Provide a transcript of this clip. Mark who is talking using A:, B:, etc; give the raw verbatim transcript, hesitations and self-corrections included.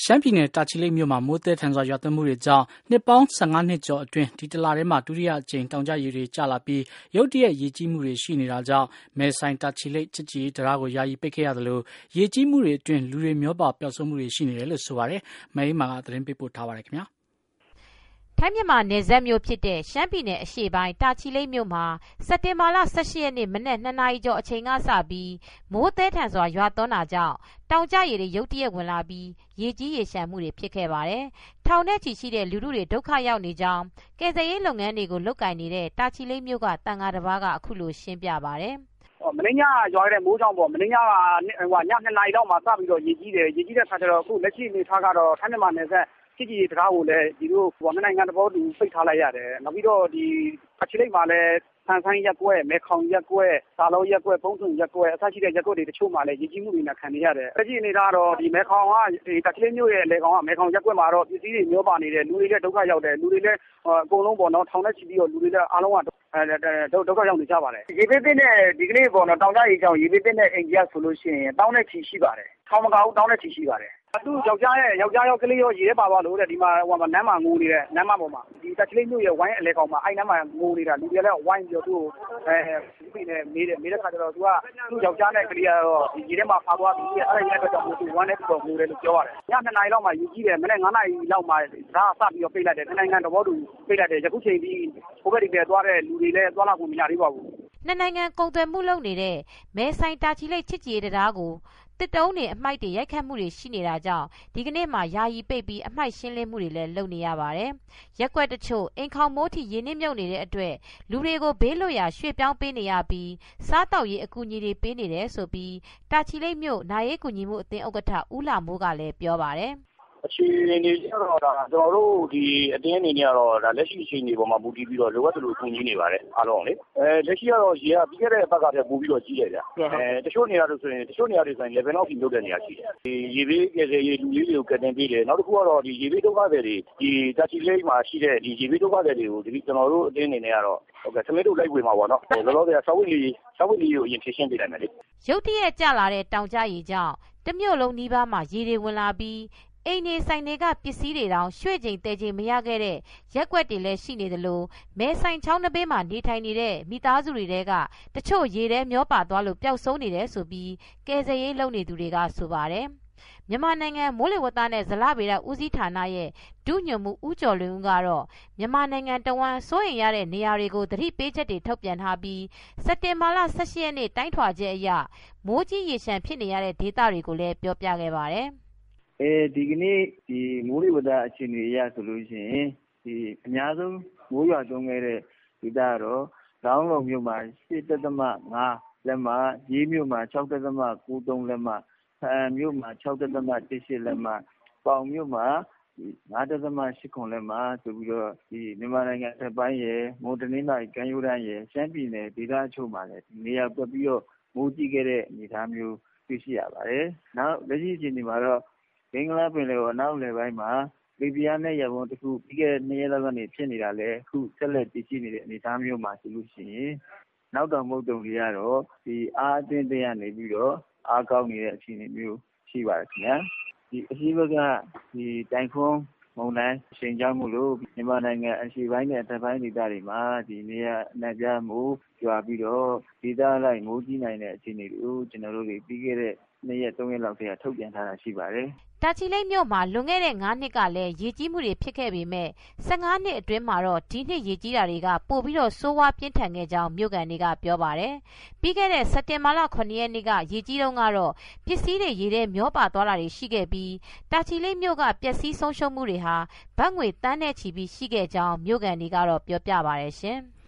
A: ရှမ်းပြည်နယ်တာချီလိတ်မြို့မှာမိုးသည်းထန်စွာရွာသွန်းမှုတွေကြောင့်နှစ်ပေါင်း၁၅နှစ်ကျော်အတွင်းဒီတလထဲမှာဒုတိယအကြိမ်တောင်ကျရေတွေကျလာပြီးရုတ်တရက်ရေကြီးမှုတွေရှိနေတာကြောင့်မဲဆိုင်တာချီလိတ်ချစ်ကြည်ရေးတံတားကိုယာယီပိတ်ခဲ့ရသလိုရေကြီးမှုတွေအတွင်းလူတွေမျောပါပျောက်ဆုံးမှုတွေရှိနေတယ်လို့ဆိုပါတယ်။မအေးမာကသတင်းပေးပို့ထားပါတယ်ခင်ဗျာ။
B: ထိုင်းမြန်မာနယ်စပ်မြို့ဖြစ်တဲ့ရှမ်းပြည်နယ်အရှေ့ပိုင်းတာချီလိတ်မြို့မှာစက်တင်ဘာလ၁၈ရက်နေ့မနက်၂နာရီကျော်အချိန်ကစပြီးမိုးသည်းထန်စွာရွာသွန်းတာကြောင့်တောင်ကျရေတွေရုတ်တရက်ဝင်လာပြီးရေကြီးရေလျှံမှုတွေဖြစ်ခဲ့ပါတယ်။ထောင်နဲ့ချီရှိတဲ့လူထုတွေဒုက္ခရောက်နေကြောင်းကယ်ဆယ်ရေးလုပ်ငန်းတွေကိုလုပ်ကိုင်နေတဲ့တာချီလိတ်မြို့ကတန်ဃာတစ်ပါးကအခုလိုရှင်းပြပါတယ်
C: ။မင်းညရွာတဲ့မိုးကြောင့်ပေါ့မင်းညကဟိုညနှစ်နာရီလောက်မှစပြီးတော့ရေကြီးတယ်ရေကြီးတဲ့ခါကျတော့အခုလက်ရှိအနေထားကတော့ထိုင်းမြန်မာနယ်စပ်ချစ်ကြည်ရေးတံတားကိုလည်းဒီလိုဟိုနိုင်ငံတဘောတူပိတ်ထားလိုက်ရတယ်နောက်ပြီးတော့ဒီအချီလိတ်မှာလည်းဆန်ဆိုင်ရက်ကွက်မဲခေါင်ရက်ကွက်စာလုံးရက်ကွက်ပုံးစုံရက်ကွက်အစရှိတဲ့ရက်ကွက်တွေတချို့မှာလည်းရေကြီးမှုတွေနဲ့ခံနေရတယ်လက်ရှိအနေထားတော့ဒီမဲခေါင်ကဒီတချီလိတ်မြို့ရဲ့လေကောင်ကမဲခေါင်ရက်ကွက်မှာတော့ပစ္စည်းတွေမျောပါနေတယ်လူတွေလည်းဒုက္ခရောက်တယ်လူတွေလည်းအကုန်လုံးပေါ့နော်ထောင်နဲ့ချီပြီးတော့လူတွေလည်းအားလုံးကဒုက္ခရောက်နေကြပါတယ်ရေပေးပေးနဲ့ဒီကနေ့ပေါ့နော်တောင်ကြရေကြောင့်ရေပေးပေးနဲ့အိမ်ကြီးဆိုလို့ရှိရင်တောင်းနဲ့ချီရှိပါတယ်ထောင်မကဘူးတောင်းနဲ့ချီရှိပါတယ်သူ့ယောက်ျားရဲ့ယောက်ျားရောကလေးရောရေထဲပါသွားလို့တဲ့ဒီမှာဟိုမှာနမ်းမှာငိုနေတဲ့နမ်းမှာပေါ်မှာဒီတက်ချလေးမျိုးရဲ့ဝိုင်းအလဲကောင်မှာအဲ့နမ်းမှာငိုနေတာလူတွေလည်းဝိုင်းပြီးတော့သူ့ကိုအဲပြီးနေမေးတယ်မေးတဲ့ခါကျတော့သူကသူ့ယောက်ျားနဲ့ကလေးကတော့ဒီရေထဲမှာပါသွားပြီးအဲ့ဒါရဲ့အတွက်ကြောင့်သူဝမ်းနဲ့ပြီးတော့ငိုတယ်လို့ပြောရတယ်ညနှစ်နာရီလောက်မှယူကြည့်တယ်မနေ့ငါးနာရီလောက်မှဒါစပြီးတော့ပိတ်လိုက်တယ်နိုင်ငံတော်ဘောတူပိတ်လိုက်တယ်ယခုချိန်ပြီးဟိုဘက်ဒီဘက်သွားတဲ့လူတွေလည်းသွားလာဖို့မရသေးပါဘူး
B: နှစ်နိုင်ငံကုန်သွယ်မှုလုပ်နေတဲ့မဲဆိုင်တာချီလိတ်ချစ်ကြည်ရေးတံတားကိုတစ်တုံးတွေအမိုက်တွေရိုက်ခတ်မှုတွေရှိနေတာကြောင့်ဒီကနေ့မှယာယီပိတ်ပြီးအမိုက်ရှင်းလင်းမှုတွေလည်းလုပ်နေရပါတယ်။ရက်ကွက်တချို့အိမ်ခေါင်မိုးထိရေနစ်မြုပ်နေတဲ့အတွက်လူတွေကိုဘေးလွတ်ရာရွှေ့ပြောင်းပေးနေရပြီးစားတောက်ရေးအကူအညီတွေပေးနေတယ်ဆိုပြီးတာချီလိတ်မြို့နာရေးကူညီမှုအသင်းဥက္ကဋ္ဌဦးလာမိုးကလည်းပြောပါတယ်။
D: အခြေအနေကျတော့ဒါကျွန်တော်တို့ဒီအတင်းအနေနဲ့ကတော့ဒါလက်ရှိအခြေအနေပေါ်မှာမူတည်ပြီးတော့လိုအပ်သလိုကူညီနေပါတယ်အားလုံးလေအဲလက်ရှိကတော့ရေကပြီးခဲ့တဲ့ဘက်ကတည်းကပို့ပြီးတော့ကြီးတယ်ဗျအဲတချို့နေရာတွေဆိုရင်တချို့နေရာတွေဆိုရင် level လောက်ပြီးလုပ်တဲ့နေရာရှိတယ်ဒီရေဘေးကယ်ဆယ်ရေးလူလေးတွေကိုကယ်တင်ပေးတယ်နောက်တစ်ခုကတော့ဒီရေဘေးဒုက္ခသည်တွေဒီတာချီလိတ်မှာရှိတဲ့ဒီရေဘေးဒုက္ခသည်တွေကိုဒီကျွန်တော်တို့အတင်းအနေနဲ့ကတော့ဟုတ်ကဲ့သမီးတို့လိုက်ဝင်ပါပေါ့နော်လောလောဆယ်ဆောက်ဝိလေးဆောက်ဝိလေးကိုအရင်ဖြည့်ရှင်းပေးလိုက်မယ်လေ
B: ရုတ်တရက်ကျလာတဲ့တောင်ကျရေကြောင့်တမြို့လုံးနီးပါးမှာရေတွေဝင်လာပြီးအိမ်နေဆိုင်တွေကပစ္စည်းတွေတောင်ရွှေ့ချိန်တဲချိန်မရခဲ့တဲ့ရက်ကွက်တွေလည်းရှိနေသလိုမဲဆိုင်ချောင်းတစ်ဘေးမှာနေထိုင်နေတဲ့မိသားစုတွေတဲကတချို့ရေထဲမျောပါသွားလို့ပျောက်ဆုံးနေတယ်ဆိုပြီးကယ်ဆယ်ရေးလုပ်နေသူတွေကဆိုပါတယ်မြန်မာနိုင်ငံမိုးလေဝသနဲ့ဇလဗေဒဦးစီးဌာနရဲ့ဒုညွှန်မှုဦးကျော်လွင်ဦးကတော့မြန်မာနိုင်ငံတဝန်းစိုးရိမ်ရတဲ့နေရာတွေကိုသတိပေးချက်တွေထုတ်ပြန်ထားပြီးစက်တင်ဘာလ၁၈ရက်နေ့တိုင်းထွာချက်အရမိုးကြီးရေရှမ်းဖြစ်နေရတဲ့ဒေသတွေကိုလည်းပြောပြခဲ့ပါတယ်
E: အဲဒီကနေ့ဒီမိုးလေဝသအခြေအနေအရဆိုလို့ရှိရင်ဒီအများဆုံးမိုးရွာသွန်းခဲ့တဲ့ဒေသကတော့လောင်းလုံးမြို့မှာ၈.၅လက်မရေးမြို့မှာ၆.၉၃လက်မဖန်မြို့မှာ၆.၁၈လက်မပေါင်မြို့မှာ၅.၈၇လက်မဆိုပြီးတော့ဒီမြန်မာနိုင်ငံတစ်ပိုင်းရယ်မွန်တနင်္သာရီကမ်းရိုးတန်းရယ်ရှမ်းပြည်နယ်ဒေသအချို့မှာလည်းနေရာကွက်ပြီးတော့မိုးကြီးခဲ့တဲ့အနေအထားမျိုးတွေ့ရှိရပါတယ်နောက်လက်ရှိအခြေအနေမှာတော့ဘင်္ဂလားပင်လယ်အော်အနောက်လယ်ပိုင်းမှာလေပြင်းနဲ့ရပုံတစ်ခုပြီးခဲ့တဲ့နှစ်ရက်လောက်ကနေဖြစ်နေတာလေအခုဆက်လက်တည်ရှိနေတဲ့အနေအထားမျိုးမှာဆိုလို့ရှိရင်နောက်တော်မုတ်တုံတွေကတော့ဒီအားအသင်းတွေကနေပြီးတော့အားကောင်းနေတဲ့အခြေအနေမျိုးရှိပါတယ်ခင်ဗျာဒီအရှိဘကဒီတိုင်ဖွန်းမုန်တိုင်းအချိန်ကြောင်းမို့လို့မြန်မာနိုင်ငံအရှေ့ပိုင်းနဲ့အထက်ပိုင်းဒေသတွေမှာဒီနေရာအနှံ့ပြားမှုကြွားပြီးတော့ဒေသလိုက်မိုးကြီးနိုင်တဲ့အခြေအနေတွေကိုကျွန်တော်တို့တွေပြီးခဲ့တဲ့နှစ်ရက်သုံးရက်လောက်တည်းကထုတ်ပြန်ထားတာရှိပါတယ်
B: တာချီလိတ်မြို့မှာလွန်ခဲ့တဲ့ငါးနှစ်ကလည်းရေကြီးမှုတွေဖြစ်ခဲ့ပေမဲ့၁၅နှစ်အတွင်းမှာတော့ဒီနှစ်ရေကြီးတာတွေကပိုပြီးတော့ဆိုးဝါးပြင်းထန်ခဲ့ကြောင်းမြို့ကန်တွေကပြောပါတယ်။ပြီးခဲ့တဲ့စက်တင်ဘာလခုနှစ်ရက်နေ့ကရေကြီးတုန်းကတော့ပစ္စည်းတွေရေထဲမျောပါသွားတာတွေရှိခဲ့ပြီးတာချီလိတ်မြို့ကပျက်စီးဆုံးရှုံးမှုတွေဟာဘတ်ငွေတန်းနဲ့ချီပြီးရှိခဲ့ကြောင်းမြို့ကန်တွေကတော့ပြောပြပါတယ်ရှင်။